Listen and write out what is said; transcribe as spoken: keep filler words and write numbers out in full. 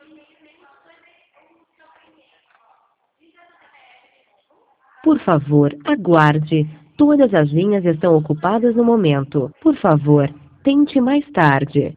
Por favor, aguarde. Todas as linhas estão ocupadas no momento. Por favor, tente mais tarde.